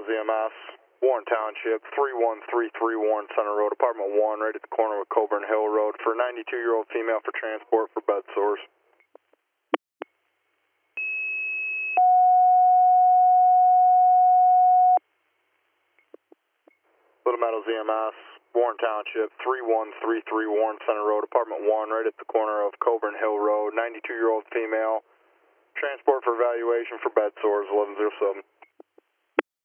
Meadows EMS, Warren Township, 3133 Warren Center Road, Apartment 1, right at the corner of Coburn Hill Road, for a 92-year-old female for transport for bed sores. Little Meadows EMS, Warren Township, 3133 Warren Center Road, Apartment 1, right at the corner of Coburn Hill Road, 92-year-old female, transport for evaluation for bed sores, 1107.